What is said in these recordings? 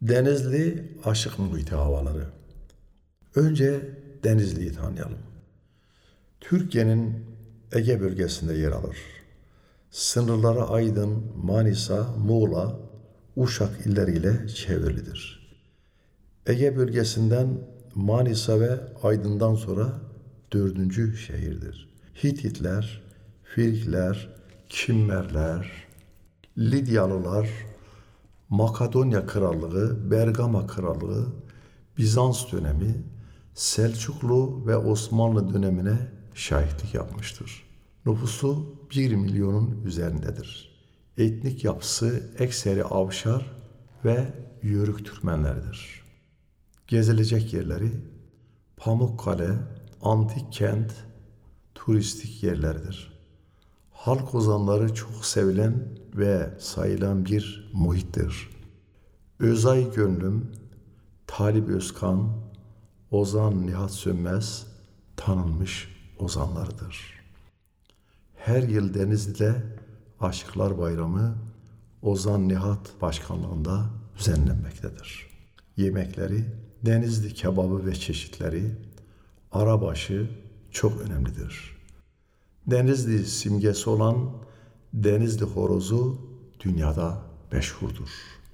Denizli aşık muhiti havaları. Önce Denizli'yi tanıyalım. Türkiye'nin Ege bölgesinde yer alır. Sınırları Aydın, Manisa, Muğla, Uşak illeriyle çevrilidir. Ege bölgesinden Manisa ve Aydın'dan sonra dördüncü şehirdir. Hititler, Frikler, Kimmerler, Lidyalılar, Makedonya Krallığı, Bergama Krallığı, Bizans dönemi, Selçuklu ve Osmanlı dönemine şahitlik yapmıştır. Nüfusu 1 milyonun üzerindedir. Etnik yapısı ekseri Avşar ve Yörük Türkmenleridir. Gezilecek yerleri Pamukkale, antik kent, turistik yerlerdir. Halk ozanları çok sevilen ve sayılan bir muhittir. Özay Gönlüm, Talip Özkan, Ozan Nihat Sönmez tanınmış ozanlarıdır. Her yıl Denizli'de Aşıklar Bayramı Ozan Nihat başkanlığında düzenlenmektedir. Yemekleri, Denizli kebabı ve çeşitleri, arabaşı çok önemlidir. Denizli simgesi olan Denizli horozu dünyada meşhurdur.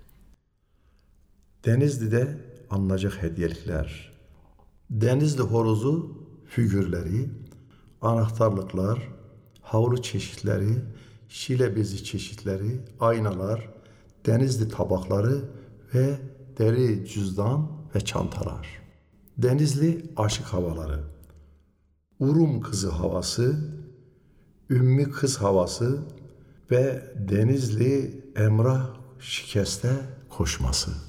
Denizli'de alınacak hediyelikler, Denizli horozu figürleri, anahtarlıklar, havlu çeşitleri, şile bezi çeşitleri, aynalar, Denizli tabakları ve deri cüzdan ve çantalar. Denizli aşık havaları, Urum kızı havası, Ümmü kız havası ve Denizli Emrah şikeste koşması.